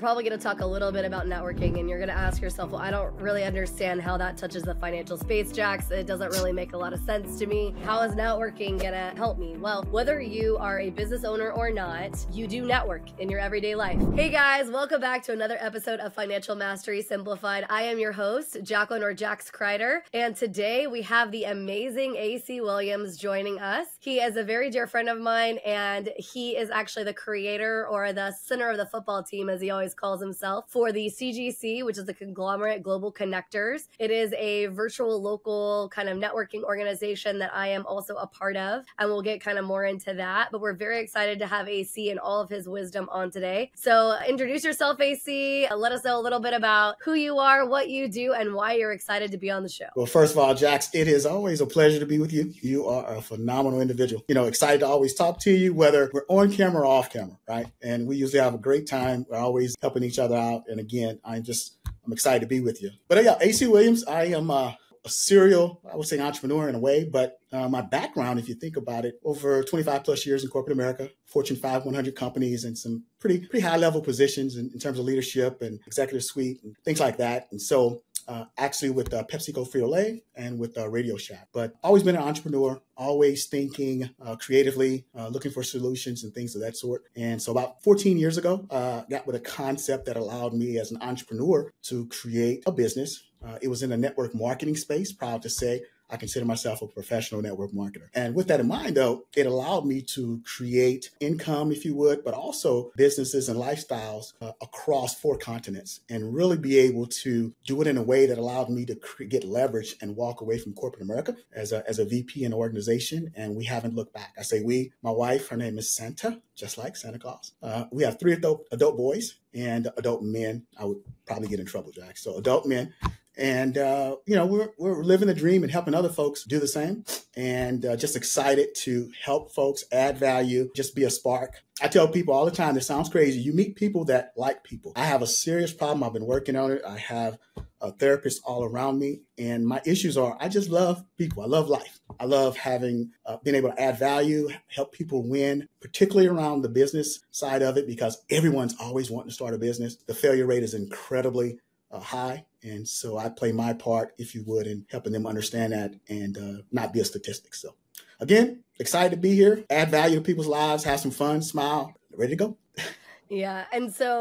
probably going to talk a little bit about networking, and you're going to ask yourself, well, I don't really understand how that touches the financial space, Jax. It doesn't really make a lot of sense to me. How is networking going to help me? Well, whether you are a business owner or not, you do network in your everyday life. Hey guys, welcome back to another episode of Financial Mastery Simplified. I am your host, Jacqueline or Jax Kreider, and today we have the amazing AC Williams joining us. He is a very dear friend of mine, and he is actually the creator or the center of the football team, as he always calls himself, for the CGC, which is the Conglomerate Global Connectors. It is a virtual local kind of networking organization that I am also a part of, and we'll get kind of more into that. But we're very excited to have AC and all of his wisdom on today. So introduce yourself, AC. Let us know a little bit about who you are, what you do, and why you're excited to be on the show. Well, first of all, Jax, it is always a pleasure to be with you. You are a phenomenal individual. Excited to always talk to you, whether we're on camera or off camera, right? And we usually have a great time. We're always helping each other out. And again, I'm excited to be with you. But yeah, AC Williams, I am a serial, I would say, entrepreneur in a way, but my background, if you think about it, over 25 plus years in corporate America, Fortune 500 companies, and some pretty high level positions in terms of leadership and executive suite and things like that. And so actually with PepsiCo Frito-Lay and with Radio Shack, but always been an entrepreneur, always thinking creatively, looking for solutions and things of that sort. And so about 14 years ago, got with a concept that allowed me as an entrepreneur to create a business. It was in the network marketing space. Proud to say I consider myself a professional network marketer. And with that in mind, though, it allowed me to create income, if you would, but also businesses and lifestyles across 4 continents, and really be able to do it in a way that allowed me to get leverage and walk away from corporate America as a VP in an organization. And we haven't looked back. I say we, my wife, her name is Santa, just like Santa Claus. We have 3 adult boys and adult men. I would probably get in trouble, Jack. So adult men. And, we're living the dream and helping other folks do the same, and just excited to help folks add value, just be a spark. I tell people all the time, this sounds crazy. You meet people that like people. I have a serious problem. I've been working on it. I have a therapist all around me, and my issues are, I just love people. I love life. I love having been able to add value, help people win, particularly around the business side of it, because everyone's always wanting to start a business. The failure rate is incredibly high. And so I play my part, if you would, in helping them understand that and not be a statistic. So again, excited to be here, add value to people's lives, have some fun, smile, ready to go. Yeah. And so,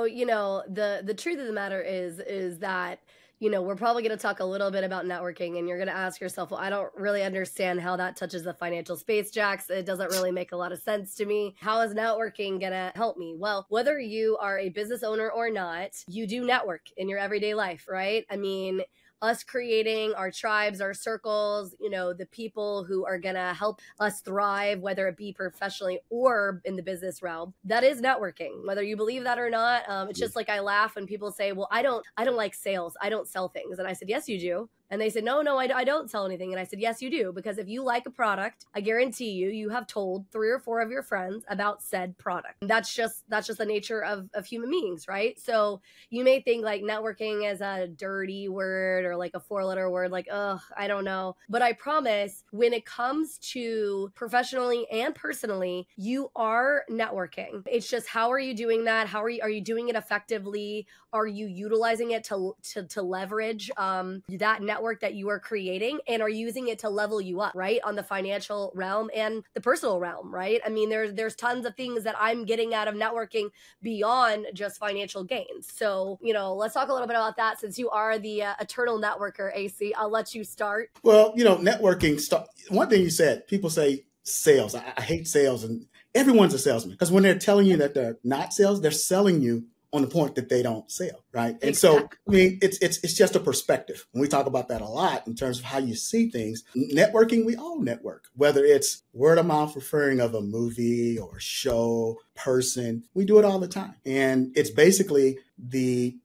the truth of the matter is that we're probably going to talk a little bit about networking, and you're going to ask yourself, well, I don't really understand how that touches the financial space, Jax. It doesn't really make a lot of sense to me. How is networking going to help me? Well, whether you are a business owner or not, you do network in your everyday life, right? I mean, us creating our tribes, our circles, the people who are going to help us thrive, whether it be professionally or in the business realm, that is networking, whether you believe that or not. It's just like, I laugh when people say, well, I don't like sales. I don't sell things. And I said, yes, you do. And they said, no, I don't sell anything. And I said, yes, you do. Because if you like a product, I guarantee you have told 3 or 4 of your friends about said product. And that's just the nature of human beings, right? So you may think like networking is a dirty word or like a 4-letter word, like, I don't know. But I promise, when it comes to professionally and personally, you are networking. It's just, how are you doing that? Are you doing it effectively? Are you utilizing it to leverage that network that you are creating, and are using it to level you up, right? On the financial realm and the personal realm, right? I mean, there's tons of things that I'm getting out of networking beyond just financial gains. So, let's talk a little bit about that, since you are the eternal networker, AC. I'll let you start. Well, networking, one thing you said, people say sales. I hate sales, and everyone's a salesman, because when they're telling you that they're not sales, they're selling you on the point that they don't sell, right? And exactly. So, I mean, it's just a perspective. And we talk about that a lot in terms of how you see things. Networking, we all network, whether it's word of mouth referring of a movie or show, person, we do it all the time. And it's basically we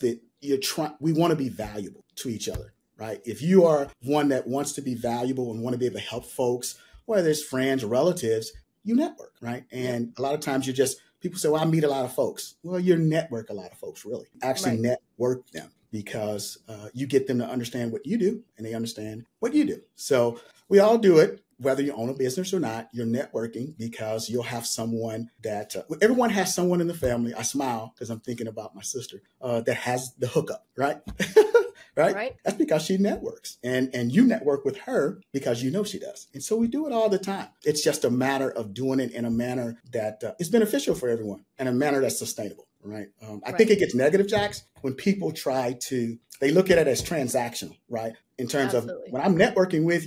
want to be valuable to each other, right? If you are one that wants to be valuable and want to be able to help folks, whether it's friends or relatives, you network, right? And a lot of times people say, well, I meet a lot of folks. Well, you network a lot of folks, really. Actually network them, because you get them to understand what you do, and they understand what you do. So we all do it. whether you own a business or not, you're networking because you'll have someone that everyone has someone in the family. I smile because I'm thinking about my sister that has the hookup, right? Right? Right. That's because she networks, and you network with her because you know she does. And so we do it all the time. It's just a matter of doing it in a manner that is beneficial for everyone and a manner that's sustainable, right? I think it gets negative, Jax, when people they look at it as transactional, right? In terms Absolutely. of when I'm networking with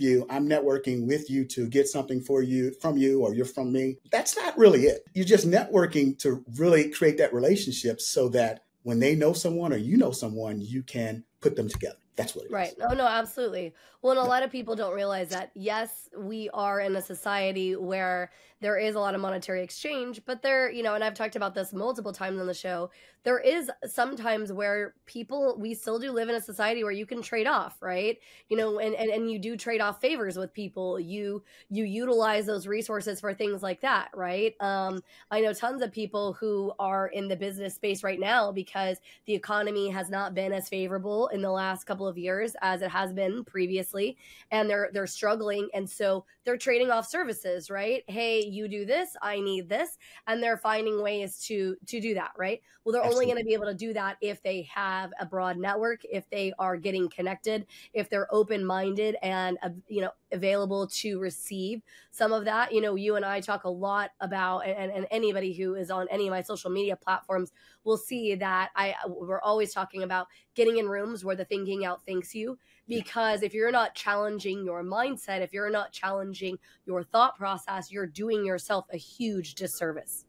you to get something from you, or you're from me. That's not really it. You're just networking to really create that relationship so that when they know someone or you know someone, you can put them together. That's what it Right. is. Oh, no, absolutely. Well, and a lot of people don't realize that, yes, we are in a society where there is a lot of monetary exchange, but and I've talked about this multiple times on the show. There is sometimes where we still do live in a society where you can trade off, right? And you do trade off favors with people. You utilize those resources for things like that, right? I know tons of people who are in the business space right now because the economy has not been as favorable in the last couple of years as it has been previously, and they're struggling, and so they're trading off services, right? Hey, you do this, I need this, and they're finding ways to do that, right? Well, they're only going to be able to do that if they have a broad network, if they are getting connected, if they're open-minded and available to receive some of that. You and I talk a lot about, and anybody who is on any of my social media platforms will see that we're always talking about getting in rooms where the thinking outthinks you, because if you're not challenging your mindset, if you're not challenging your thought process, you're doing yourself a huge disservice.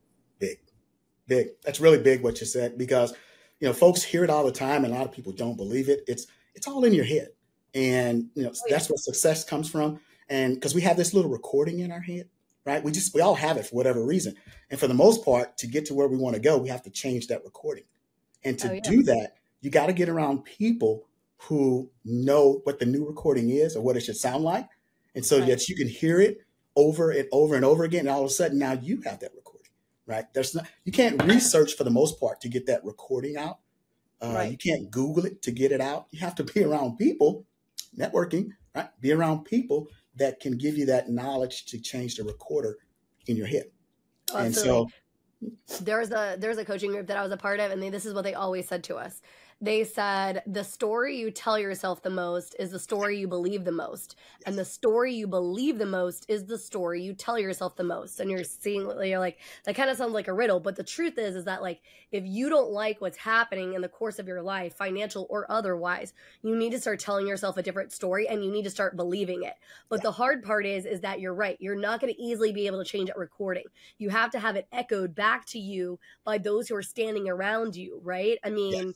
Big. That's really big what you said, because folks hear it all the time and a lot of people don't believe it. It's all in your head. And that's where success comes from. And because we have this little recording in our head, right? We all have it for whatever reason. And for the most part, to get to where we want to go, we have to change that recording. And to do that, you got to get around people who know what the new recording is or what it should sound like. And so that you can hear it over and over and over again. And all of a sudden now you have that recording, right? You can't research for the most part to get that recording out. You can't Google it to get it out. You have to be around people, networking, right? Be around people that can give you that knowledge to change the recorder in your head. Absolutely. And so there's a coaching group that I was a part of, and this is what they always said to us. They said, the story you tell yourself the most is the story you believe the most. Yes. And the story you believe the most is the story you tell yourself the most. And you're like, that kind of sounds like a riddle. But the truth is that, like, if you don't like what's happening in the course of your life, financial or otherwise, you need to start telling yourself a different story, and you need to start believing it. But the hard part is that you're right. You're not going to easily be able to change that recording. You have to have it echoed back to you by those who are standing around you, right? I mean,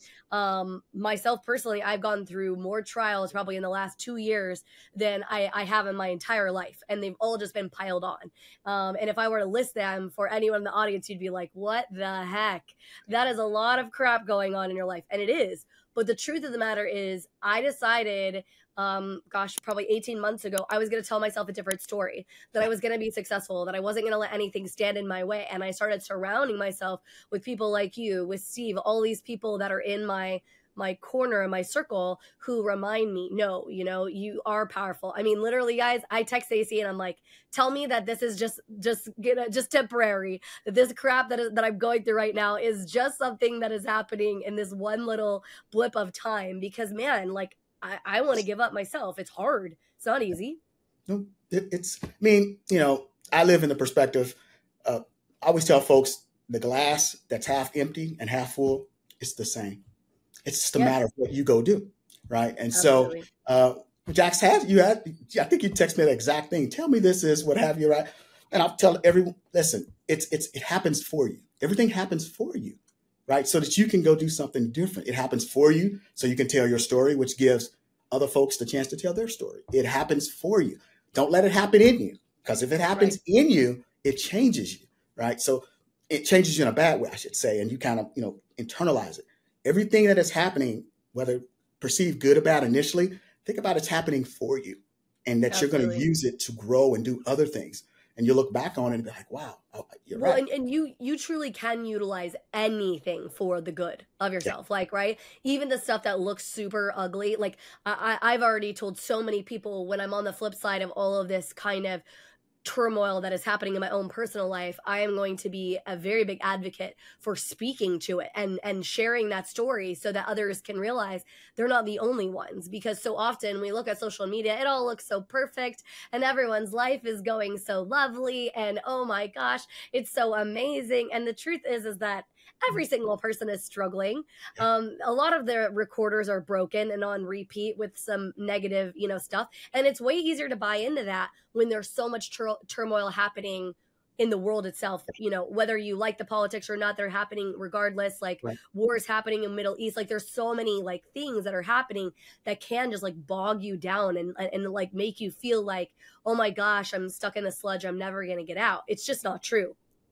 myself personally, I've gone through more trials probably in the last 2 years than I have in my entire life. And they've all just been piled on. And if I were to list them for anyone in the audience, you'd be like, what the heck? That is a lot of crap going on in your life. And it is. But the truth of the matter is, I decided, probably 18 months ago, I was going to tell myself a different story, that I was going to be successful, that I wasn't going to let anything stand in my way. And I started surrounding myself with people like you, with Steve, all these people that are in my corner and my circle who remind me, no, you are powerful. I mean, literally, guys, I text Stacey and I'm like, tell me that this is just temporary, that this crap that I'm going through right now is just something that is happening in this one little blip of time, because man, like, I want to give up myself. It's hard. It's not easy. No, I live in the perspective. I always tell folks the glass that's half empty and half full, it's the same. It's just a matter of what you go do, right? And Absolutely. So, Jax, I think you text me the exact thing. Tell me this is what have you, right? And I'll tell everyone, listen, it happens for you. Everything happens for you, right? So that you can go do something different. It happens for you so you can tell your story, which gives other folks the chance to tell their story. It happens for you. Don't let it happen in you, because if it happens in you, it changes you, right? So it changes you in a bad way, I should say, and you kind of, internalize it. Everything that is happening, whether perceived good or bad initially, think about it's happening for you, and that Absolutely. You're going to use it to grow and do other things. and you look back on it and be like, wow, you're Well, right. and you truly can utilize anything for the good of yourself, like, right? Even the stuff that looks super ugly. Like I've already told so many people when I'm on the flip side of all of this kind of turmoil that is happening in my own personal life, I am going to be a very big advocate for speaking to it and sharing that story so that others can realize they're not the only ones. Because so often we look at social media, it all looks so perfect and everyone's life is going so lovely and oh my gosh, it's so amazing. And the truth is that every single person is struggling. A lot of their recorders are broken and on repeat with some negative, stuff. And it's way easier to buy into that when there's so much turmoil happening in the world itself, whether you like the politics or not, they're happening regardless. Like Right. wars happening in the Middle East, like there's so many like things that are happening that can just like bog you down and like make you feel like, oh my gosh, I'm stuck in a sludge, I'm never going to get out. It's just not true.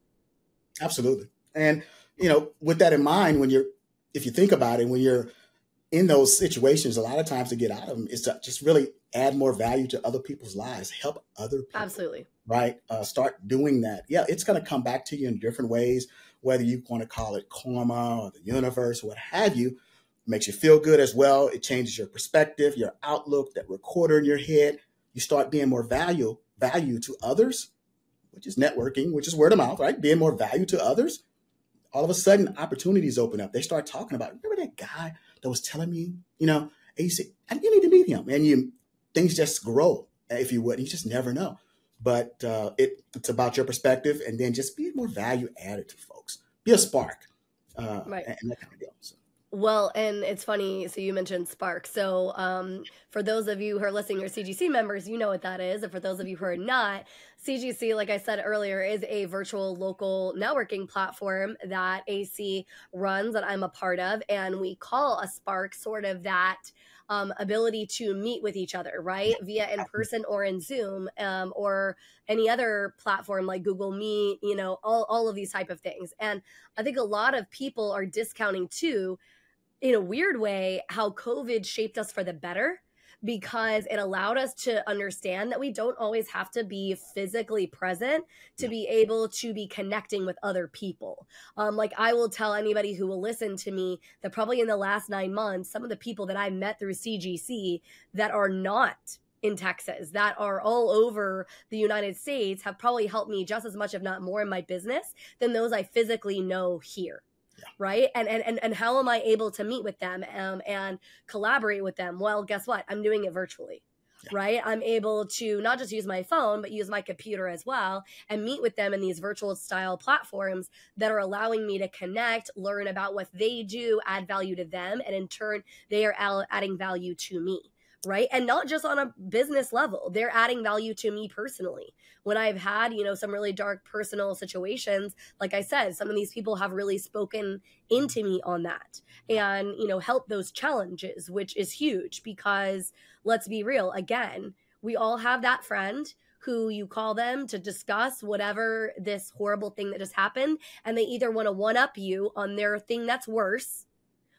Absolutely. And, with that in mind, if you think about it, when you're in those situations, a lot of times to get out of them is to just really add more value to other people's lives, help other people. Absolutely. Right? Start doing that. Yeah, it's going to come back to you in different ways, whether you want to call it karma or the universe, what have you. It makes you feel good as well. It changes your perspective, your outlook, that recorder in your head. You start being more value to others, which is networking, which is word of mouth, right? Being more value to others. All of a sudden, opportunities open up. They start talking about, remember that guy that was telling me, and you say, you need to meet him. And things just grow, if you would. You just never know. But it's about your perspective and then just be more value added to folks. Be a spark. Right. And that kind of deal. So. Well, and it's funny. So you mentioned Spark. So for those of you who are listening, your CGC members, you know what that is. And for those of you who are not, CGC, like I said earlier, is a virtual local networking platform that AC runs that I'm a part of. And we call a Spark sort of that ability to meet with each other, right? Via in person or in Zoom or any other platform like Google Meet, all of these type of things. And I think a lot of people are discounting too, in a weird way, how COVID shaped us for the better, because it allowed us to understand that we don't always have to be physically present to be able to be connecting with other people. Like I will tell anybody who will listen to me that probably in the last 9 months, some of the people that I met through CGC that are not in Texas, that are all over the United States, have probably helped me just as much, if not more, in my business than those I physically know here. Yeah. Right. And how am I able to meet with them and collaborate with them? Well, guess what? I'm doing it virtually. Yeah. Right. I'm able to not just use my phone, but use my computer as well and meet with them in these virtual style platforms that are allowing me to connect, learn about what they do, add value to them. And in turn, they are adding value to me. Right. And not just on a business level, they're adding value to me personally. When I've had, some really dark personal situations, like I said, some of these people have really spoken into me on that and, help those challenges, which is huge because let's be real. Again, we all have that friend who you call them to discuss whatever this horrible thing that just happened. And they either want to one up you on their thing that's worse,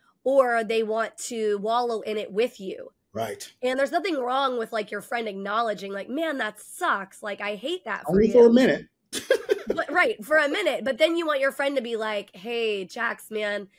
or they want to wallow in it with you. Right. And there's nothing wrong with like your friend acknowledging like, man, that sucks. Like, I hate that for Only you. for a minute. But, right. For a minute. But then you want your friend to be like, hey, Jax, man,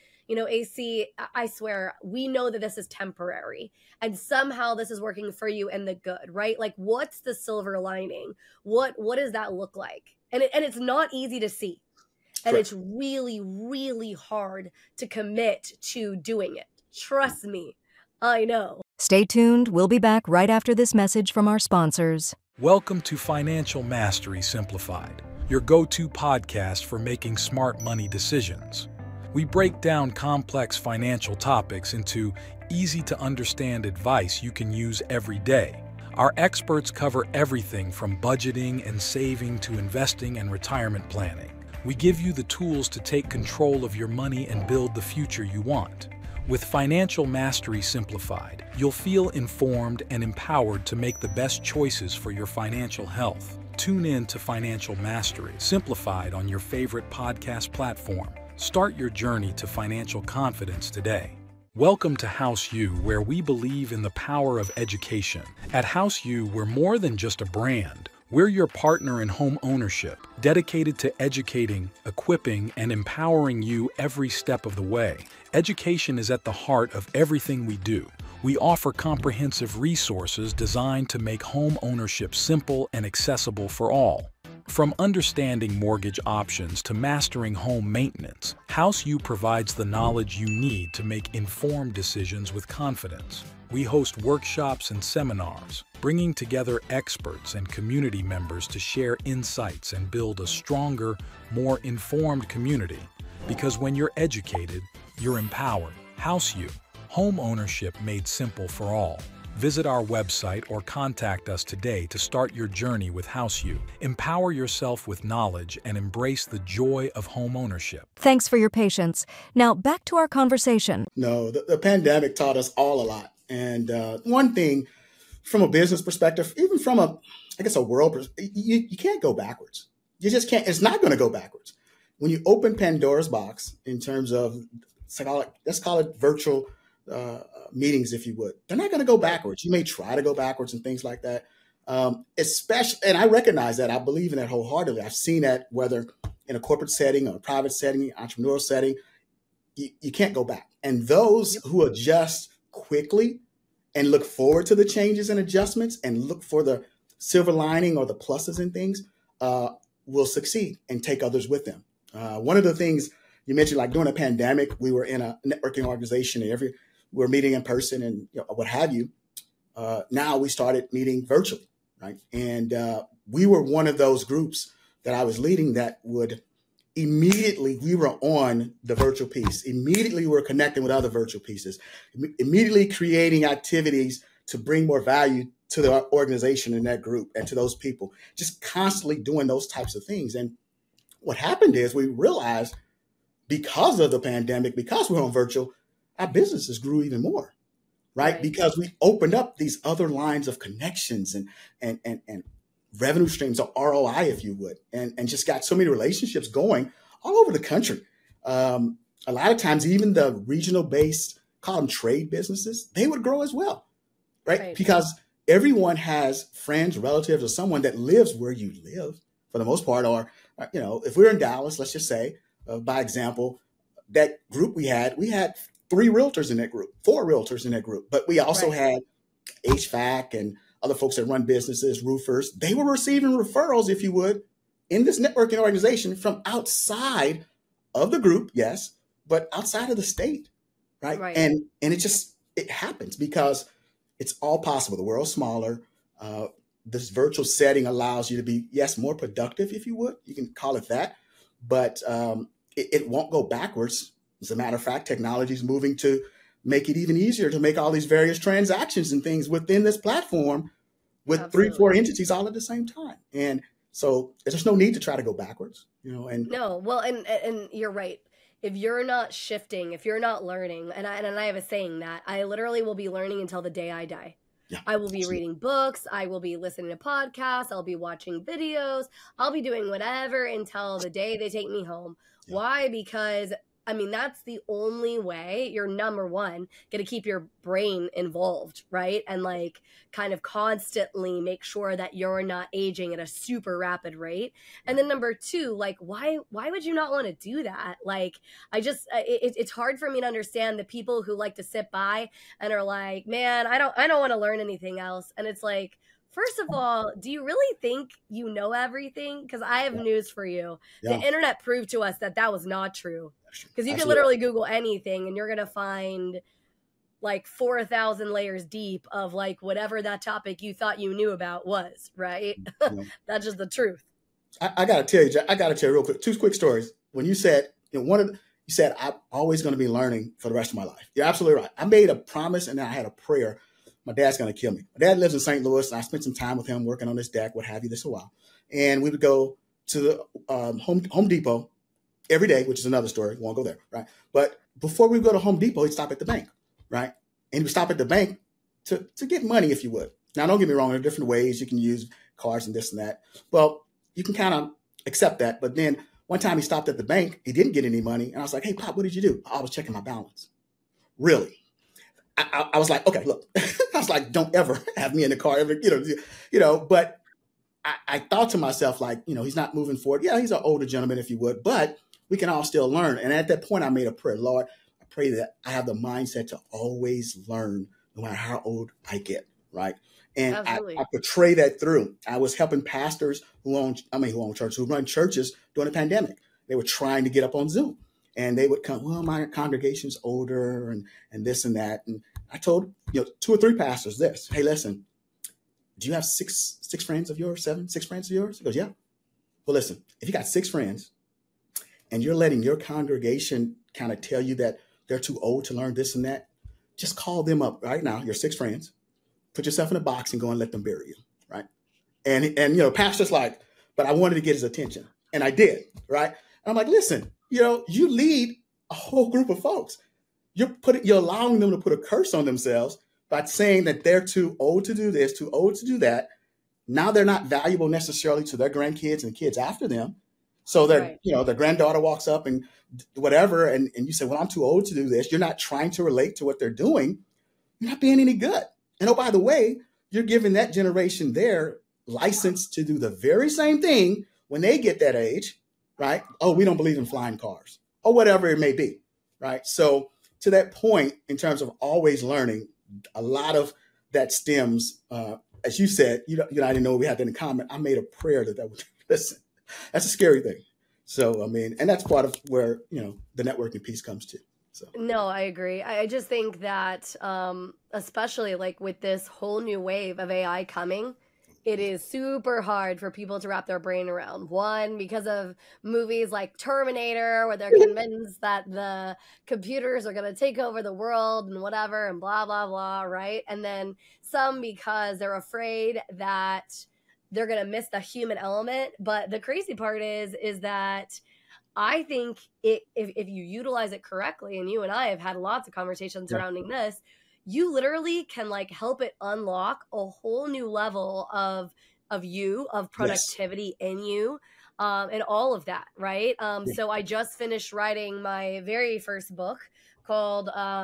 AC, I swear, we know that this is temporary and somehow this is working for you and the good, right? Like, what's the silver lining? What does that look like? And it's not easy to see. And It's really, really hard to commit to doing it. Trust me. I know. Stay tuned. We'll be back right after this message from our sponsors. Welcome to Financial Mastery Simplified, your go-to podcast for making smart money decisions. We break down complex financial topics into easy-to-understand advice you can use every day. Our experts cover everything from budgeting and saving to investing and retirement planning. We give you the tools to take control of your money and build the future you want. With Financial Mastery Simplified, you'll feel informed and empowered to make the best choices for your financial health. Tune in to Financial Mastery Simplified on your favorite podcast platform. Start your journey to financial confidence today. Welcome to House U, where we believe in the power of education. At House U, we're more than just a brand. We're your partner in home ownership, dedicated to educating, equipping, and empowering you every step of the way. Education is at the heart of everything we do. We offer comprehensive resources designed to make home ownership simple and accessible for all. From understanding mortgage options to mastering home maintenance, HouseU provides the knowledge you need to make informed decisions with confidence. We host workshops and seminars, bringing together experts and community members to share insights and build a stronger, more informed community. Because when you're educated, you're empowered. HouseU, home ownership made simple for all. Visit our website or contact us today to start your journey with HouseU. Empower yourself with knowledge and embrace the joy of home ownership. Thanks for your patience. Now back to our conversation. No, the pandemic taught us all a lot. And one thing from a business perspective, even from a world perspective, you can't go backwards. You just can't. It's not going to go backwards. When you open Pandora's box in terms of, let's call it virtual meetings, if you would, they're not going to go backwards. You may try to go backwards and things like that. Especially, and I recognize that. I believe in that wholeheartedly. I've seen that whether in a corporate setting or a private setting, entrepreneurial setting, you can't go back. And those who adjust quickly and look forward to the changes and adjustments and look for the silver lining or the pluses and things will succeed and take others with them. One of the things you mentioned, like during a pandemic, we were in a networking organization and we're meeting in person and what have you. Now we started meeting virtually, right? And we were one of those groups that I was leading that would immediately, we were on the virtual piece. Immediately, we were connecting with other virtual pieces. Immediately creating activities to bring more value to the organization in that group and to those people. Just constantly doing those types of things. And what happened is we realized because of the pandemic, because we're on virtual, our businesses grew even more, right? Because we opened up these other lines of connections and revenue streams, or ROI, if you would, and just got so many relationships going all over the country. A lot of times, even the regional based, call them trade businesses, they would grow as well, right? Because everyone has friends, relatives, or someone that lives where you live for the most part. Or, if we're in Dallas, let's just say, by example, that group we had 3 realtors in that group, 4 realtors in that group, but we also had HVAC and other folks that run businesses, roofers. They were receiving referrals, if you would, in this networking organization from outside of the group, yes, but outside of the state, right? And it happens because it's all possible. The world's smaller. This virtual setting allows you to be, yes, more productive, if you would. You can call it that, but it won't go backwards. As a matter of fact, technology is moving to make it even easier to make all these various transactions and things within this platform with 3, 4 entities all at the same time. And so there's no need to try to go backwards, and no, well, and you're right. If you're not shifting, if you're not learning, and I have a saying that I literally will be learning until the day I die. Yeah, I will be reading books. I will be listening to podcasts. I'll be watching videos. I'll be doing whatever until the day they take me home. Yeah. Why? Because that's the only way you're, number one, going to keep your brain involved, right? And kind of constantly make sure that you're not aging at a super rapid rate. And then number 2, why would you not want to do that? It's hard for me to understand the people who like to sit by and are like, man, I don't want to learn anything else. And it's like, first of all, do you really think you know everything? Because I have news for you. Yeah. The internet proved to us that was not true. Because you can literally Google anything and you're going to find 4,000 layers deep of whatever that topic you thought you knew about was, right? Yeah. That's just the truth. I got to tell you real quick, 2 quick stories. When you said, you said, I'm always going to be learning for the rest of my life. You're absolutely right. I made a promise and then I had a prayer. My dad's going to kill me. My dad lives in St. Louis, and I spent some time with him working on his deck, what have you, this a while. And we would go to the Home Depot every day, which is another story. We won't go there, right? But before we go to Home Depot, he'd stop at the bank, right? And he would stop at the bank to get money, if you would. Now, don't get me wrong. There are different ways you can use cards and this and that. Well, you can kind of accept that. But then one time he stopped at the bank. He didn't get any money. And I was like, hey, Pop, what did you do? I was checking my balance. Really? I was like, okay, look, I was like, don't ever have me in the car ever, but I thought to myself, like, he's not moving forward. Yeah, he's an older gentleman, if you would, but we can all still learn. And at that point, I made a prayer. Lord, I pray that I have the mindset to always learn, no matter how old I get, right? And I portray that through. I was helping pastors who run churches during the pandemic. They were trying to get up on Zoom. And they would come, well, my congregation's older and this and that. And I told 2 or 3 pastors this, hey, listen, do you have six friends of yours, 6 friends of yours? He goes, yeah. Well, listen, if you got 6 friends and you're letting your congregation kind of tell you that they're too old to learn this and that, just call them up right now, your 6 friends, put yourself in a box and go and let them bury you, right? And pastor's like, but I wanted to get his attention. And I did, right? And I'm like, listen, you lead a whole group of folks. You're allowing them to put a curse on themselves by saying that they're too old to do this, too old to do that. Now they're not valuable necessarily to their grandkids and kids after them. So their granddaughter walks up and whatever, and you say, well, I'm too old to do this. You're not trying to relate to what they're doing. You're not being any good. And oh, by the way, you're giving that generation their license to do the very same thing when they get that age, right? Oh, we don't believe in flying cars or whatever it may be, right? So to that point, in terms of always learning, a lot of that stems, as you said, I didn't know we had that in common. I made a prayer that would listen. That's a scary thing. So, and that's part of where, the networking piece comes to. So. No, I agree. I just think that, especially like with this whole new wave of AI coming, it is super hard for people to wrap their brain around. One, because of movies like Terminator, where they're convinced that the computers are going to take over the world and whatever and blah, blah, blah, right? And then some because they're afraid that they're going to miss the human element. But the crazy part is that I think if you utilize it correctly, and you and I have had lots of conversations surrounding this, you literally can like help it unlock a whole new level of productivity in you, and all of that, right? So I just finished writing my very first book called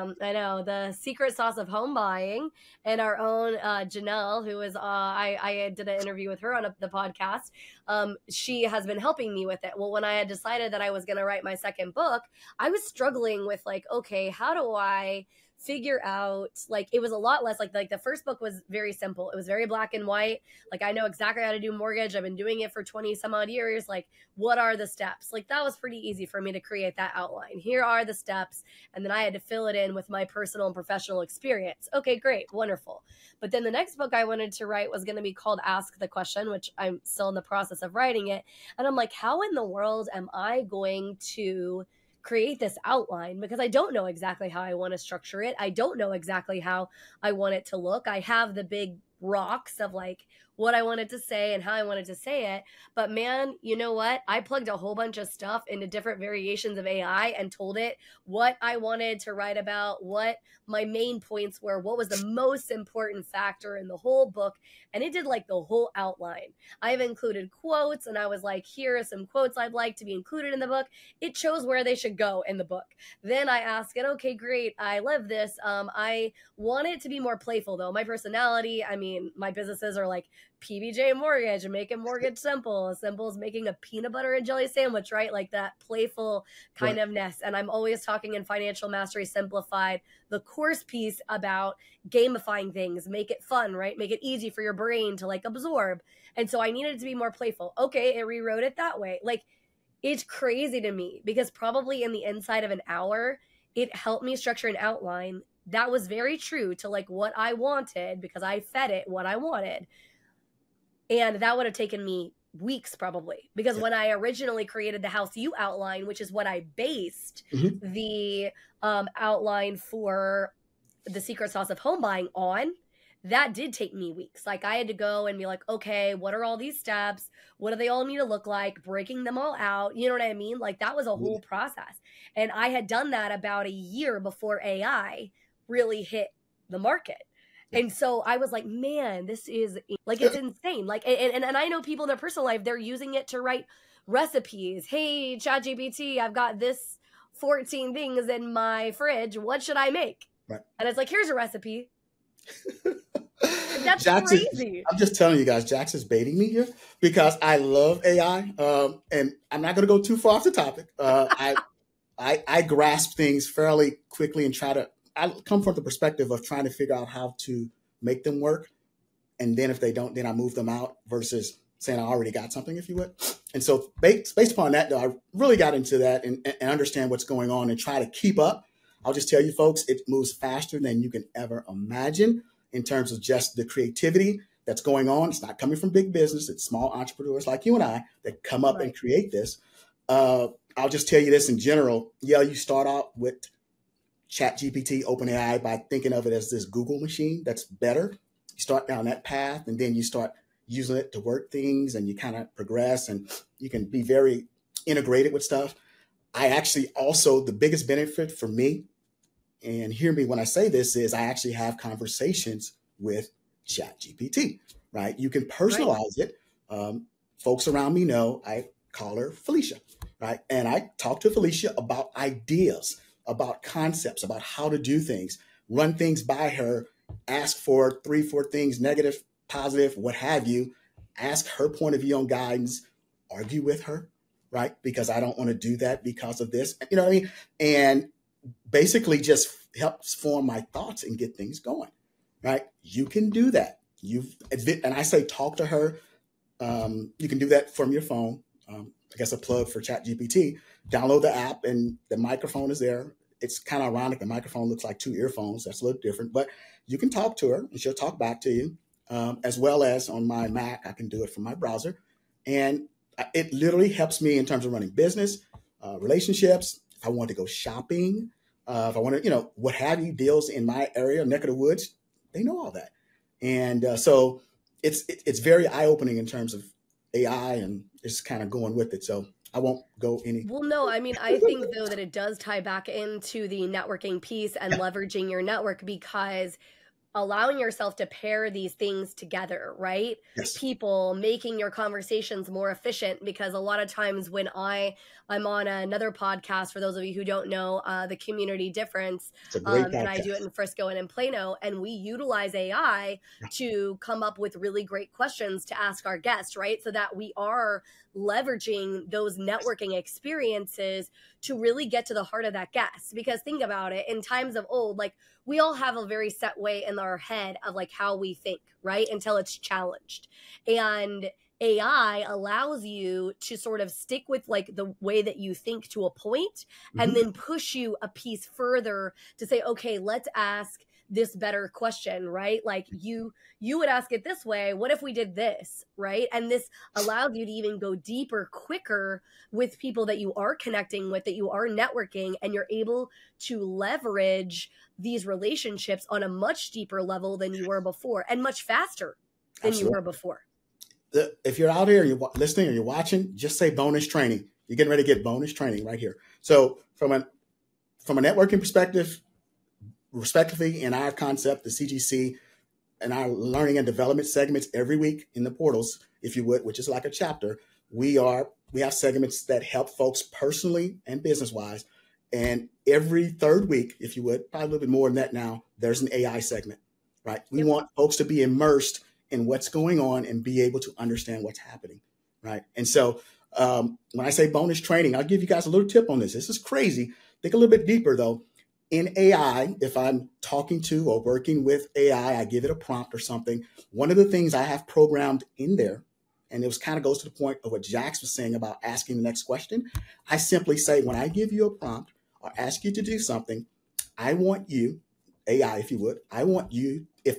The Secret Sauce of Home Buying, and our own Janelle, who is I did an interview with her on the podcast. She has been helping me with it. Well, when I had decided that I was going to write my second book, I was struggling with like, okay, how do I figure out, like, it was a lot less like the first book was very simple. It was very black and white. Like, I know exactly how to do mortgage. I've been doing it for 20 some odd years. Like, what are the steps? Like, that was pretty easy for me to create that outline. Here are the steps. And then I had to fill it in with my personal and professional experience. Okay, great. Wonderful. But then the next book I wanted to write was going to be called Ask the Question, which I'm still in the process of writing it. And I'm like, how in the world am I going to create this outline, because I don't know exactly how I want to structure it. I don't know exactly how I want it to look. I have the big rocks of like what I wanted to say and how I wanted to say it. But man, you know what? I plugged a whole bunch of stuff into different variations of AI and told it what I wanted to write about, what my main points were, what was the most important factor in the whole book. And it did like the whole outline. I've included quotes, and I was like, here are some quotes I'd like to be included in the book. It chose where they should go in the book. Then I asked it, okay, great. I love this. I want it to be more playful though. My personality, I mean, my businesses are like PBJ Mortgage and making mortgage simple. Simple as making a peanut butter and jelly sandwich, right? Like that playful kind of ness. And I'm always talking in Financial Mastery Simplified, the course piece about gamifying things, make it fun, right? Make it easy for your brain to like absorb. And so I needed it to be more playful. Okay, it rewrote it that way. Like, it's crazy to me because probably in the inside of an hour, it helped me structure an outline that was very true to like what I wanted, because I fed it what I wanted. And that would have taken me weeks probably, because when I originally created the House You outline, which is what I based the outline for The Secret Sauce of Home Buying on, that did take me weeks. Like, I had to go and be like, okay, what are all these steps? What do they all need to look like? Breaking them all out. You know what I mean? Like, that was a whole process. And I had done that about a year before AI really hit the market. And so I was like, man, this is like, it's insane. Like, and I know people in their personal life, they're using it to write recipes. Hey, ChatGPT, I've got this 14 things in my fridge. What should I make? Right. And it's like, here's a recipe. That's Jax is, crazy. I'm just telling you guys, Jax is baiting me here because I love AI. And I'm not going to go too far off the topic. I grasp things fairly quickly and I come from the perspective of trying to figure out how to make them work. And then if they don't, then I move them out versus saying I already got something, if you would. And so based upon that, though, I really got into that and understand what's going on and try to keep up. I'll just tell you, folks, it moves faster than you can ever imagine in terms of just the creativity that's going on. It's not coming from big business. It's small entrepreneurs like you and I that come up and create this. I'll just tell you this in general. Yeah, you start out with ChatGPT, OpenAI, by thinking of it as this Google machine that's better. You start down that path, and then you start using it to work things, and you kind of progress, and you can be very integrated with stuff. I actually also, the biggest benefit for me, and hear me when I say this, is I actually have conversations with ChatGPT, right? You can personalize it. Folks around me know I call her Felicia, right? And I talk to Felicia about ideas, about concepts, about how to do things, run things by her, ask for 3-4 things, negative, positive, what have you, ask her point of view on guidance, argue with her, right? Because I don't want to do that because of this, you know what I mean? And basically just helps form my thoughts and get things going, right? You can do that. And I say, talk to her. You can do that from your phone. I guess a plug for ChatGPT, download the app and the microphone is there. It's kind of ironic. The microphone looks like 2 earphones. That's a little different, but you can talk to her and she'll talk back to you. As well as on my Mac, I can do it from my browser. And it literally helps me in terms of running business, relationships. If I want to go shopping, if I want to, what have you, deals in my area, neck of the woods, they know all that. And so it's very eye-opening in terms of AI and just kind of going with it. So I won't go any. Well, no, I mean, I think though that it does tie back into the networking piece and leveraging your network, because allowing yourself to pair these things together, right? Yes. People making your conversations more efficient, because a lot of times when I'm on another podcast, for those of you who don't know, The Community Difference, It's a great and I do it in Frisco and in Plano, and we utilize AI to come up with really great questions to ask our guests, right? So that we are leveraging those networking experiences to really get to the heart of that guest. Because think about it, in times of old, like, we all have a very set way in our head of like how we think, right? Until it's challenged. And AI allows you to sort of stick with like the way that you think to a point, and then push you a piece further to say, okay, let's ask this better question, right? Like you would ask it this way. What if we did this, right? And this allows you to even go deeper, quicker with people that you are connecting with, that you are networking, and you're able to leverage these relationships on a much deeper level than you were before, and much faster than you were before. If you're out here and you're listening or you're watching, just say bonus training. You're getting ready to get bonus training right here. So from a networking perspective, respectively, in our concept, the CGC, and our learning and development segments every week in the portals, if you would, which is like a chapter, we have segments that help folks personally and business-wise. And every third week, if you would, probably a little bit more than that now, there's an AI segment, right? We want folks to be immersed in what's going on and be able to understand what's happening, right? And so when I say bonus training, I'll give you guys a little tip on this. This is crazy. Think a little bit deeper, though. In AI, if I'm talking to or working with AI, I give it a prompt or something. One of the things I have programmed in there, and it kind of goes to the point of what Jax was saying about asking the next question. I simply say, when I give you a prompt or ask you to do something, I want you, AI, if you would, I want you, if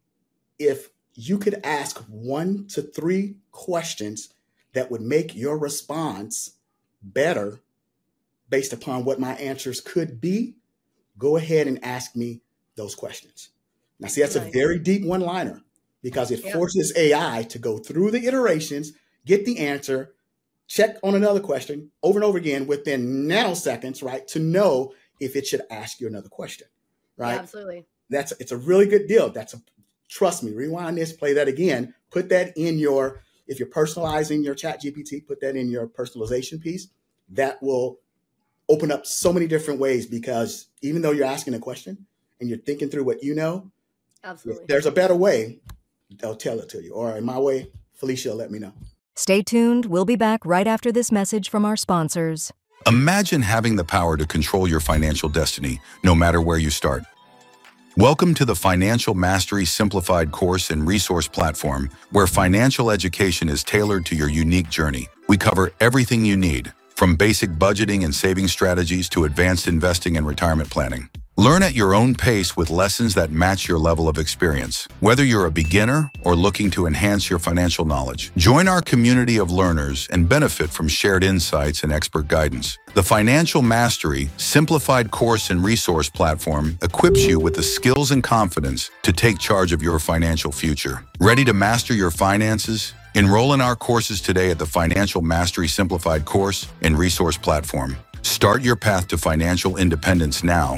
you could ask 1 to 3 questions that would make your response better based upon what my answers could be, go ahead and ask me those questions. Now, see, that's a very deep one-liner, because it forces AI to go through the iterations, get the answer, check on another question over and over again within nanoseconds, right, to know if it should ask you another question, right? Yeah, absolutely. It's a really good deal. Trust me, rewind this, play that again, put that in if you're personalizing your ChatGPT, put that in your personalization piece. That will open up so many different ways, because even though you're asking a question and you're thinking through what you know, If Absolutely. there's a better way, they'll tell it to you. Or in my way, Felicia will let me know. Stay tuned. We'll be back right after this message from our sponsors. Imagine having the power to control your financial destiny, no matter where you start. Welcome to the Financial Mastery Simplified course and resource platform, where financial education is tailored to your unique journey. We cover everything you need, from basic budgeting and saving strategies to advanced investing and retirement planning. Learn at your own pace with lessons that match your level of experience. Whether you're a beginner or looking to enhance your financial knowledge, join our community of learners and benefit from shared insights and expert guidance. The Financial Mastery Simplified course and resource platform equips you with the skills and confidence to take charge of your financial future. Ready to master your finances? Enroll in our courses today at the Financial Mastery Simplified course and resource platform. Start your path to financial independence now.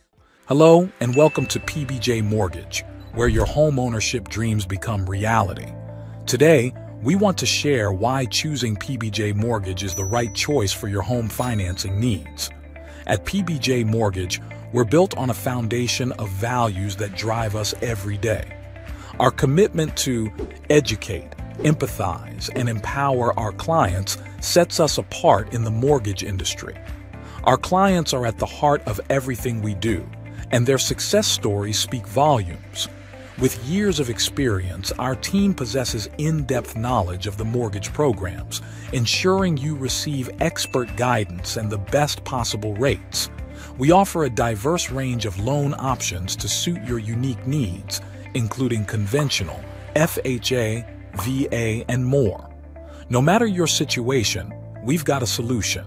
Hello, and welcome to PBJ Mortgage, where your home ownership dreams become reality. Today, we want to share why choosing PBJ Mortgage is the right choice for your home financing needs. At PBJ Mortgage, we're built on a foundation of values that drive us every day. Our commitment to educate, empathize, and empower our clients sets us apart in the mortgage industry. Our clients are at the heart of everything we do, and their success stories speak volumes. With years of experience, our team possesses in-depth knowledge of the mortgage programs, ensuring you receive expert guidance and the best possible rates. We offer a diverse range of loan options to suit your unique needs, including conventional, FHA, VA, and more. No matter your situation, we've got a solution.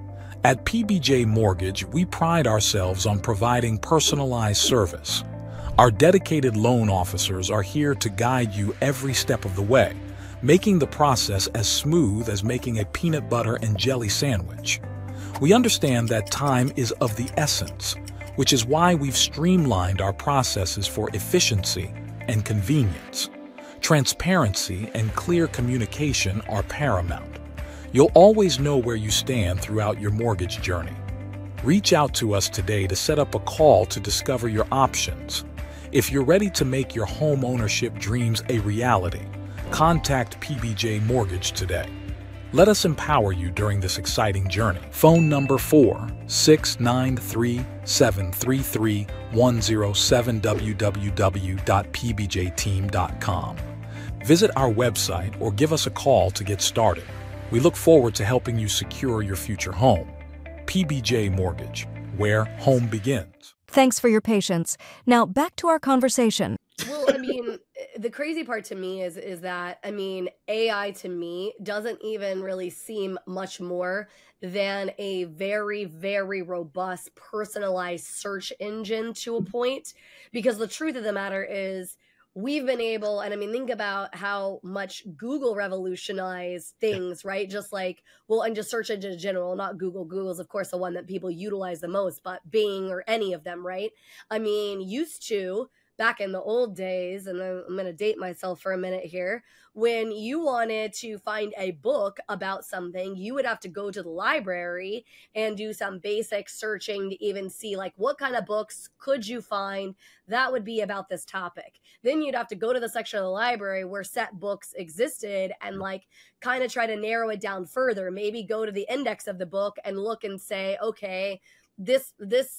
At PBJ Mortgage, we pride ourselves on providing personalized service. Our dedicated loan officers are here to guide you every step of the way, making the process as smooth as making a peanut butter and jelly sandwich. We understand that time is of the essence, which is why we've streamlined our processes for efficiency and convenience. Transparency and clear communication are paramount. You'll always know where you stand throughout your mortgage journey. Reach out to us today to set up a call to discover your options. If you're ready to make your home ownership dreams a reality, contact PBJ Mortgage today. Let us empower you during this exciting journey. Phone number 4-693-733-107 www.pbjteam.com. Visit our website or give us a call to get started. We look forward to helping you secure your future home. PBJ Mortgage, where home begins. Thanks for your patience. Now back to our conversation. Well, I mean, the crazy part to me is that, I mean, AI to me doesn't even really seem much more than a very, very robust, personalized search engine to a point. Because the truth of the matter is, we've been able, and I mean, think about how much Google revolutionized things, right? Just like, well, and just search engine in general, not Google. Google's, of course, the one that people utilize the most, but Bing or any of them, right? I mean, used to, back in the old days, and I'm going to date myself for a minute here, when you wanted to find a book about something, you would have to go to the library and do some basic searching to even see like what kind of books could you find that would be about this topic. Then you'd have to go to the section of the library where set books existed and like kind of try to narrow it down further, maybe go to the index of the book and look and say, okay, this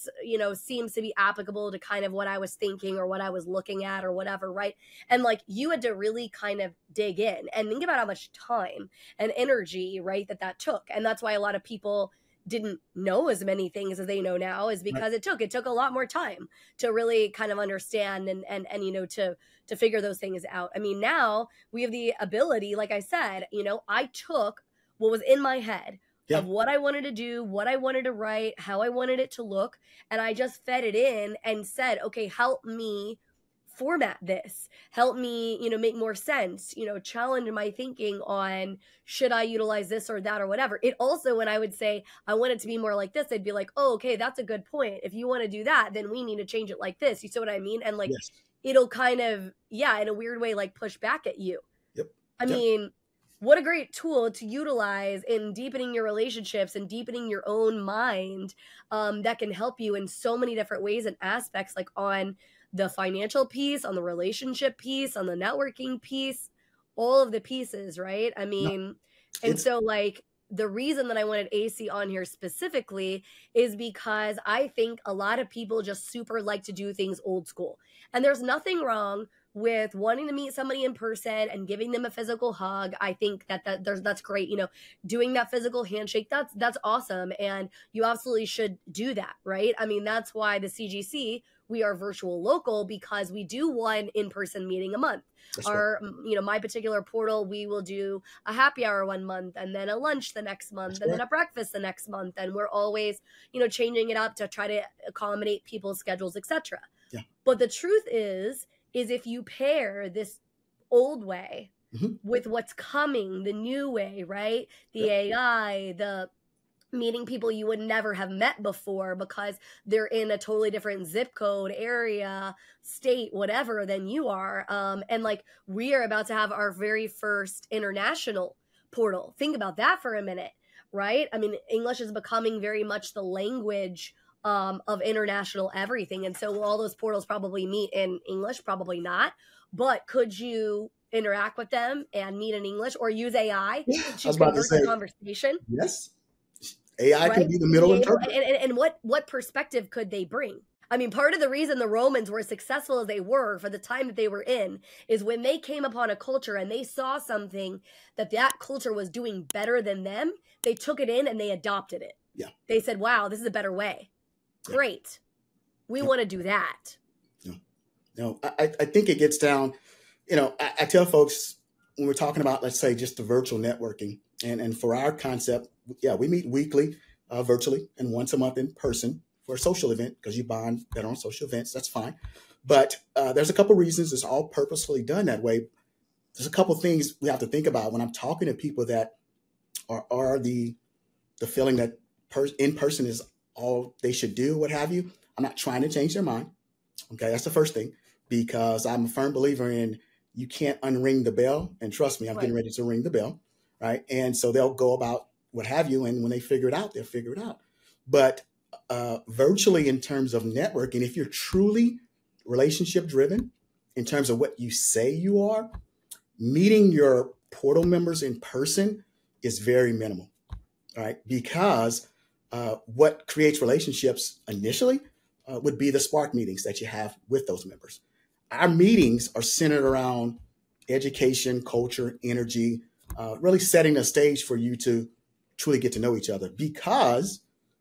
seems to be applicable to kind of what I was thinking or what I was looking at or whatever, right? And like you had to really kind of dig in and think about how much time and energy, right, that took. And that's why a lot of people didn't know as many things as they know now, is because it took a lot more time to really kind of understand and to figure those things out. I mean, now we have the ability, like I said, I took what was in my head of what I wanted to do, what I wanted to write, how I wanted it to look. And I just fed it in and said, okay, help me format this, help me, make more sense, challenge my thinking on should I utilize this or that or whatever. It also, when I would say, I want it to be more like this, I'd be like, oh, okay, that's a good point. If you want to do that, then we need to change it like this. You see what I mean? And like, it'll kind of, in a weird way, like push back at you. I mean, what a great tool to utilize in deepening your relationships and deepening your own mind, that can help you in so many different ways and aspects, like on the financial piece, on the relationship piece, on the networking piece, all of the pieces, right? I No, mean, and it's so like the reason that I wanted AC on here specifically is because I think a lot of people just super like to do things old school. And there's nothing wrong with wanting to meet somebody in person and giving them a physical hug. I think that's great. You know, doing that physical handshake, that's awesome. And you absolutely should do that, right? I mean, that's why the CGC, we are virtual local, because we do one in-person meeting a month. that's right. Our, you know, my particular portal, we will do a happy hour one month, and then a lunch the next month, That's and then correct. a breakfast the next month. And we're always, you know, changing it up to try to accommodate people's schedules, etc. Yeah. But the truth is if you pair this old way Mhm. with what's coming, the new way, right? The Yeah. AI, the meeting people you would never have met before because they're in a totally different zip code, area, state, whatever than you are. And like we are about to have our very first international portal. Think about that for a minute, right? I mean, English is becoming very much the language of international everything. And so will all those portals probably meet in English? Probably not. But could you interact with them and meet in English, or use AI Yeah, I to was about to convert the say, conversation? yes, AI Right? can be the middle You know, interpreter. and what perspective could they bring? I mean, part of the reason the Romans were as successful as they were for the time that they were in is when they came upon a culture and they saw something that culture was doing better than them, they took it in and they adopted it. Yeah. They said, wow, this is a better way. Yeah. Great. We Yeah. want to do that. No, I think it gets down, I tell folks when we're talking about, let's say, just the virtual networking, and for our concept, yeah, we meet weekly virtually and once a month in person for a social event, because you bond better on social events. That's fine. But there's a couple reasons it's all purposefully done that way. There's a couple things we have to think about when I'm talking to people that are the feeling that in person is all they should do, what have you. I'm not trying to change their mind. Okay, that's the first thing, because I'm a firm believer in you can't unring the bell. And trust me, I'm getting ready to ring the bell, right? And so they'll go about what have you. And when they figure it out, they'll figure it out. But virtually, in terms of networking, if you're truly relationship driven in terms of what you say you are, meeting your portal members in person is very minimal, right? Because what creates relationships initially would be the spark meetings that you have with those members. Our meetings are centered around education, culture, energy, really setting a stage for you to truly get to know each other. Because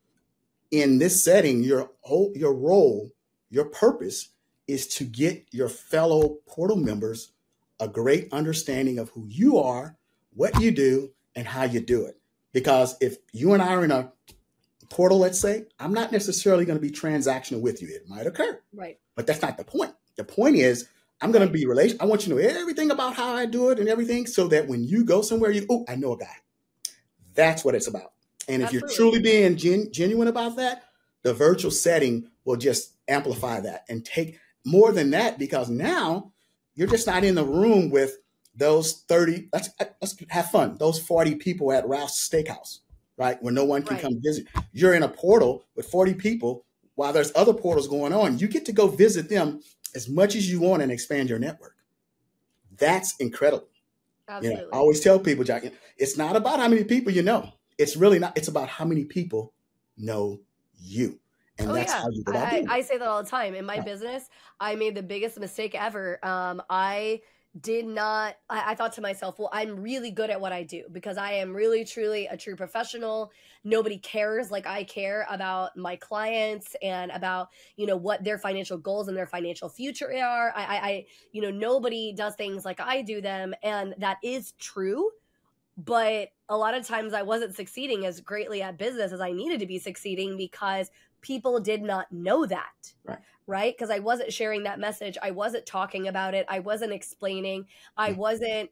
in this setting, your role, your purpose is to get your fellow portal members a great understanding of who you are, what you do, and how you do it. Because if you and I are in a portal, let's say, I'm not necessarily going to be transactional with you. It might occur, right? But that's not the point. The point is, I'm going to be relational. I want you to know everything about how I do it and everything, so that when you go somewhere, I know a guy. That's what it's about. And if you're truly being genuine about that, the virtual setting will just amplify that and take more than that, because now you're just not in the room with those 30, let's have fun, those 40 people at Ralph's Steakhouse, right? Where no one can come visit. You're in a portal with 40 people while there's other portals going on. You get to go visit them as much as you want and expand your network. That's incredible. Absolutely. I always tell people, Jack, it's not about how many people you know. It's really not. It's about how many people know you. And that's how you go about doing it. I say that all the time. In my business, I made the biggest mistake ever. I thought to myself, well, I'm really good at what I do because I am really, truly a true professional. Nobody cares like I care about my clients and about, what their financial goals and their financial future are. Nobody does things like I do them. And that is true. But a lot of times I wasn't succeeding as greatly at business as I needed to be succeeding because people did not know that. Right? Because I wasn't sharing that message. I wasn't talking about it. I wasn't explaining. I wasn't,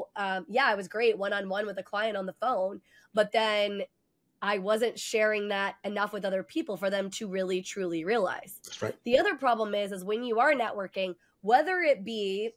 I was great one-on-one with a client on the phone, but then I wasn't sharing that enough with other people for them to really, truly realize. That's right. The other problem is when you are networking, whether it be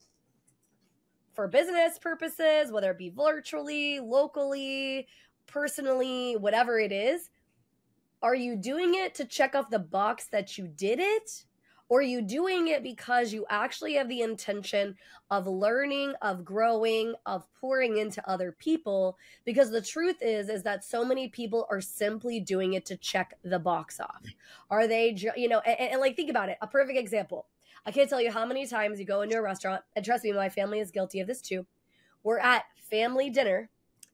for business purposes, whether it be virtually, locally, personally, whatever it is, are you doing it to check off the box that you did it? Or are you doing it because you actually have the intention of learning, of growing, of pouring into other people? Because the truth is that so many people are simply doing it to check the box off. Are they, and like, think about it. A perfect example. I can't tell you how many times you go into a restaurant, and trust me, my family is guilty of this too. We're at family dinner,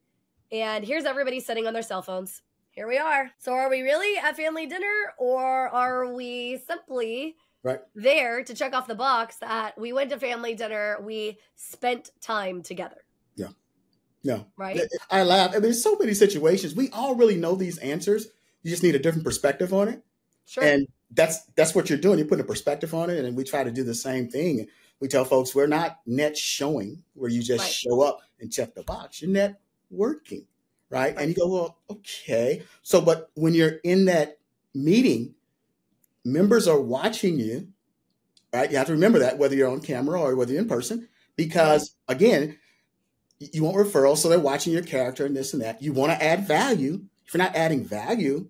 and here's everybody sitting on their cell phones. Here we are. So are we really at family dinner, or are we simply there to check off the box that we went to family dinner, we spent time together? Yeah. Yeah. Right? I laugh. I mean, there's so many situations. We all really know these answers. You just need a different perspective on it. Sure. And that's what you're doing. You're putting a perspective on it. And we try to do the same thing. We tell folks we're not net showing where you just show up and check the box. You're networking. Right. And you go, well, okay. So, but when you're in that meeting, members are watching you, right? You have to remember that, whether you're on camera or whether you're in person, because again, you want referrals. So they're watching your character and this and that. You want to add value. If you're not adding value,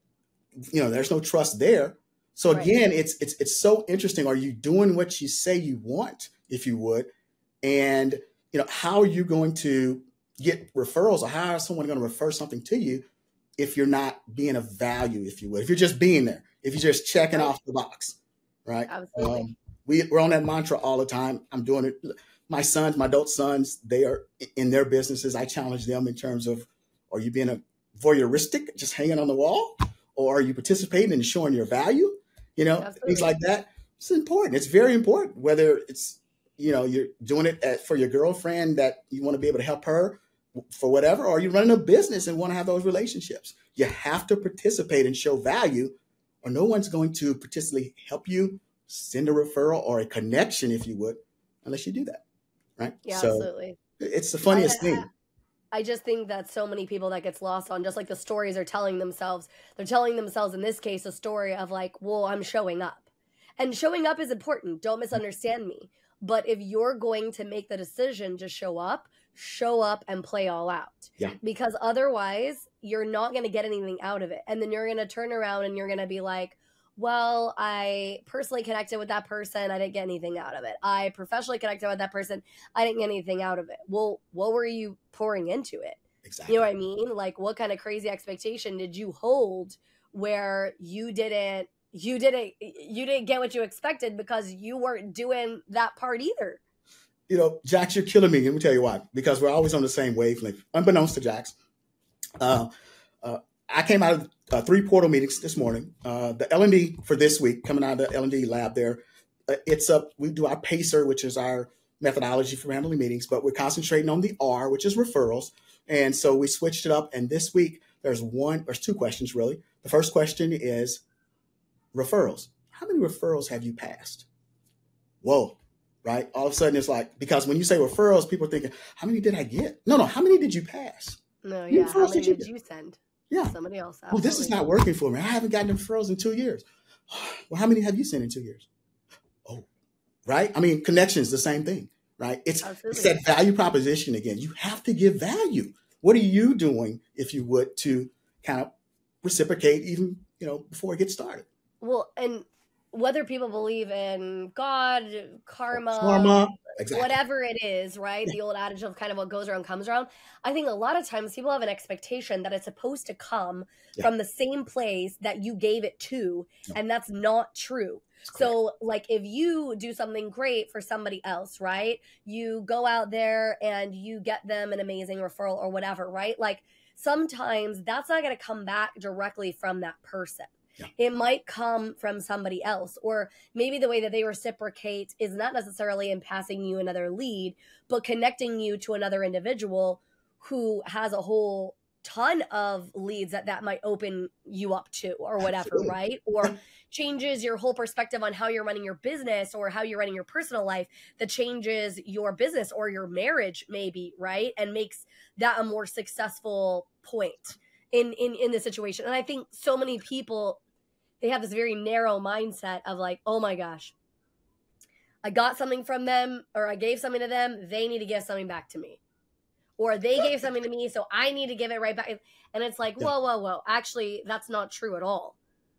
there's no trust there. So again, it's so interesting. Are you doing what you say you want, if you would? And, how are you going to get referrals, or how is someone going to refer something to you if you're not being of value, if you would, if you're just being there, if you're just checking off the box, right? Absolutely. We're on that mantra all the time. I'm doing it. My sons, my adult sons, they are in their businesses. I challenge them in terms of, are you being a voyeuristic, just hanging on the wall, or are you participating and showing your value? Things like that. It's important. It's very important, whether it's, you're doing it for your girlfriend that you want to be able to help her for whatever, or you're running a business and want to have those relationships. You have to participate and show value, or no one's going to particularly help you, send a referral or a connection, if you would, unless you do that. Right. Yeah, so absolutely. It's the funniest thing. I just think that so many people that gets lost on, just like the stories are telling themselves, they're telling themselves in this case, a story of like, well, I'm showing up, and showing up is important. Don't misunderstand me. But if you're going to make the decision to show up and play all out. Yeah. Because otherwise you're not going to get anything out of it. And then you're going to turn around and you're going to be like, well, I personally connected with that person. I didn't get anything out of it. I professionally connected with that person. I didn't get anything out of it. Well, what were you pouring into it? Exactly. You know what I mean? Like, what kind of crazy expectation did you hold where you didn't get what you expected because you weren't doing that part either? Jax, you're killing me. Let me tell you why. Because we're always on the same wavelength, unbeknownst to Jax. I came out of 3 portal meetings this morning. The L&D for this week, coming out of the L&D lab there, we do our PACER, which is our methodology for handling meetings, but we're concentrating on the R, which is referrals. And so we switched it up. And this week, there's 2 questions, really. The first question is referrals. How many referrals have you passed? Whoa, right? All of a sudden, it's like, because when you say referrals, people are thinking, how many did I get? No, how many did you pass? No, yeah. How many did you send? Yeah. Somebody else. Absolutely. Well, this is not working for me. I haven't gotten referrals in 2 years. Well, how many have you sent in 2 years? Oh, right. I mean, connections, the same thing, right? It's that value proposition again. You have to give value. What are you doing, if you would, to kind of reciprocate even, before it gets started? Well, and whether people believe in God, karma, exactly. Whatever it is, right? Yeah. The old adage of kind of what goes around comes around. I think a lot of times people have an expectation that it's supposed to come from the same place that you gave it to, and that's not true. So like if you do something great for somebody else, right? You go out there and you get them an amazing referral or whatever, right? Like sometimes that's not going to come back directly from that person. Yeah. It might come from somebody else, or maybe the way that they reciprocate is not necessarily in passing you another lead, but connecting you to another individual who has a whole ton of leads that might open you up to or whatever, Absolutely. Right? Or changes your whole perspective on how you're running your business or how you're running your personal life, that changes your business or your marriage maybe, right? And makes that a more successful point in the situation. And I think so many people, they have this very narrow mindset of like, oh my gosh, I got something from them, or I gave something to them. They need to give something back to me, or they gave something to me, so I need to give it right back. And it's like, whoa. Actually, that's not true at all.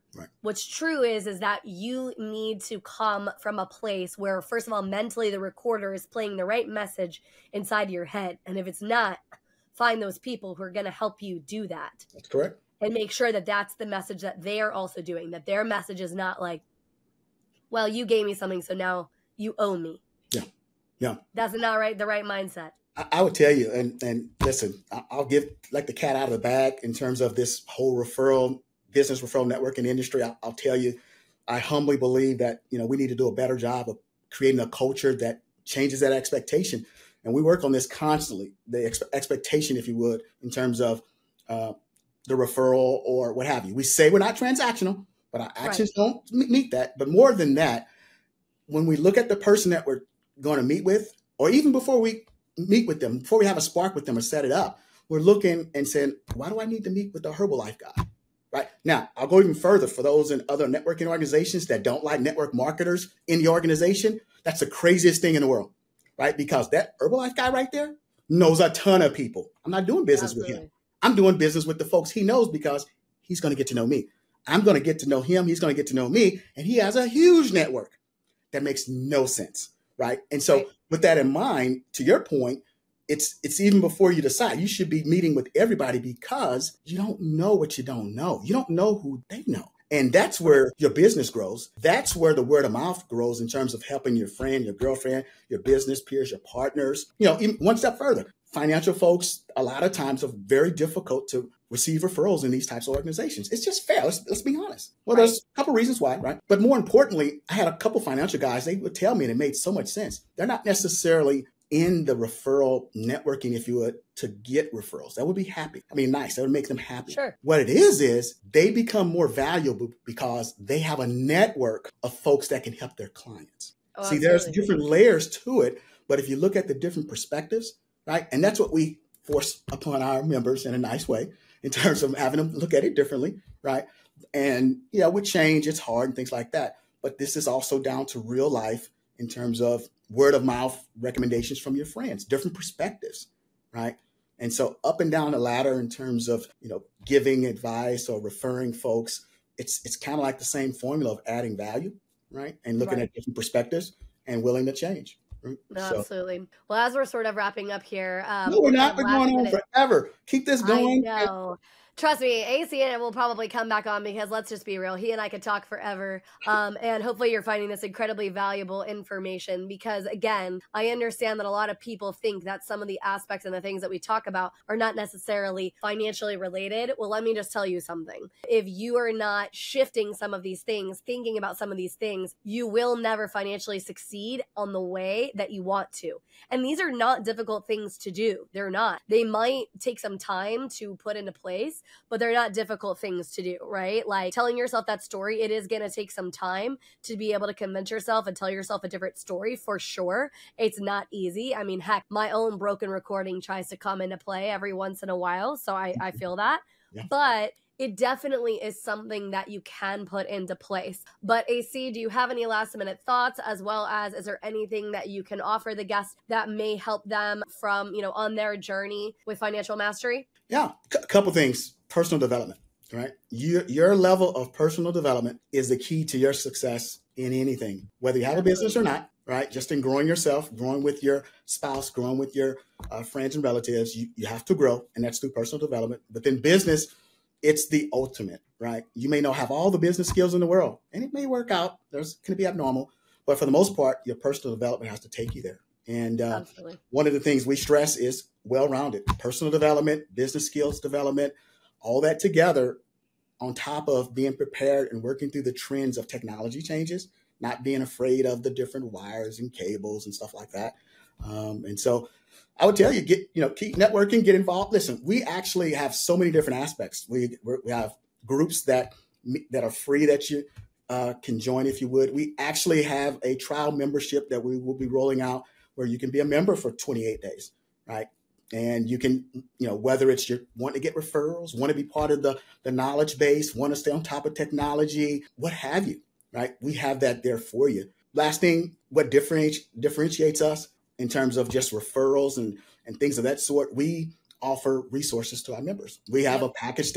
Right. What's true is that you need to come from a place where, first of all, mentally the recorder is playing the right message inside your head. And if it's not, find those people who are going to help you do that. That's correct. And make sure that that's the message that they are also doing, that their message is not like, well, you gave me something, so now you owe me. Yeah. Yeah. That's not the right mindset. I would tell you, and listen, I'll give like the cat out of the bag in terms of this whole business referral networking industry. I'll tell you, I humbly believe that, we need to do a better job of creating a culture that changes that expectation. And we work on this constantly, the expectation, if you would, in terms of the referral or what have you. We say we're not transactional, but our actions don't meet that. But more than that, when we look at the person that we're going to meet with, or even before we meet with them, before we have a spark with them or set it up, we're looking and saying, why do I need to meet with the Herbalife guy? Right now, I'll go even further for those in other networking organizations that don't like network marketers in the organization. That's the craziest thing in the world, right? Because that Herbalife guy right there knows a ton of people. I'm not doing business with him. I'm doing business with the folks he knows because he's going to get to know me. I'm going to get to know him. He's going to get to know me. And he has a huge network. That makes no sense, right? And so with that in mind, to your point, it's even before you decide. You should be meeting with everybody because you don't know what you don't know. You don't know who they know. And that's where your business grows. That's where the word of mouth grows in terms of helping your friend, your girlfriend, your business peers, your partners. Even one step further. Financial folks, a lot of times, are very difficult to receive referrals in these types of organizations. It's just fair. Let's be honest. Well, there's a couple reasons why, right? But more importantly, I had a couple financial guys, they would tell me, and it made so much sense. They're not necessarily in the referral networking, if you would, to get referrals. That would be happy. Nice. That would make them happy. Sure. What it is they become more valuable because they have a network of folks that can help their clients. Oh, see, there's different layers to it. But if you look at the different perspectives, right? And that's what we force upon our members in a nice way in terms of having them look at it differently, right? And, with change, it's hard and things like that. But this is also down to real life in terms of word of mouth recommendations from your friends, different perspectives, right? And so up and down the ladder in terms of, giving advice or referring folks, it's kind of like the same formula of adding value, right? And looking at different perspectives and willing to change. Right? Absolutely. Well, as we're sort of wrapping up here. No, we're not. We're going on forever. Keep this going. I know. Trust me, AC and it will probably come back on because let's just be real. He and I could talk forever. And hopefully you're finding this incredibly valuable information because, again, I understand that a lot of people think that some of the aspects and the things that we talk about are not necessarily financially related. Well, let me just tell you something. If you are not shifting some of these things, thinking about some of these things, you will never financially succeed on the way that you want to. And these are not difficult things to do. They're not. They might take some time to put into place, but they're not difficult things to do, right? Like telling yourself that story, it is going to take some time to be able to convince yourself and tell yourself a different story for sure. It's not easy. Heck, my own broken recording tries to come into play every once in a while. So I feel that. Yeah. But it definitely is something that you can put into place. But AC, do you have any last minute thoughts, as well as is there anything that you can offer the guests that may help them from, on their journey with financial mastery? Yeah, a couple things. Personal development, right? Your level of personal development is the key to your success in anything, whether you have a business or not, right? Just in growing yourself, growing with your spouse, growing with your friends and relatives, you have to grow, and that's through personal development. But then business, it's the ultimate, right? You may not have all the business skills in the world, and it may work out. There's going to be abnormal, but for the most part, your personal development has to take you there. And one of the things we stress is well-rounded personal development, business skills development, all that together on top of being prepared and working through the trends of technology changes, not being afraid of the different wires and cables and stuff like that. And so I would tell you, keep networking, get involved. Listen, we actually have so many different aspects. We have groups that are free that you can join if you would. We actually have a trial membership that we will be rolling out where you can be a member for 28 days, right? And you can, whether it's you want to get referrals, want to be part of the knowledge base, want to stay on top of technology, what have you, right? We have that there for you. Last thing, what differentiates us in terms of just referrals and things of that sort, we offer resources to our members. We have a package that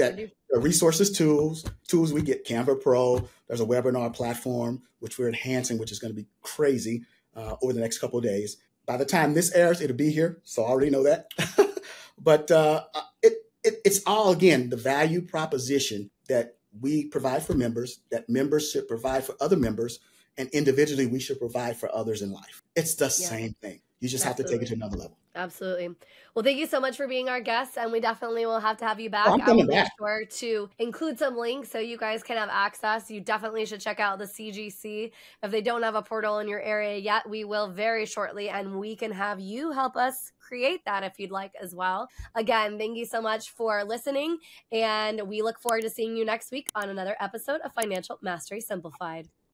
resources, tools. We get Canva Pro. There's a webinar platform, which we're enhancing, which is going to be crazy over the next couple of days. By the time this airs, it'll be here. So I already know that. But it's all, again, the value proposition that we provide for members, that members should provide for other members, and individually we should provide for others in life. It's the same thing. You just have to take it to another level. Absolutely. Well, thank you so much for being our guest, and we definitely will have to have you back. I'm coming back. Make sure to include some links so you guys can have access. You definitely should check out the CGC. If they don't have a portal in your area yet, we will very shortly, and we can have you help us create that if you'd like as well. Again, thank you so much for listening, and we look forward to seeing you next week on another episode of Financial Mastery Simplified.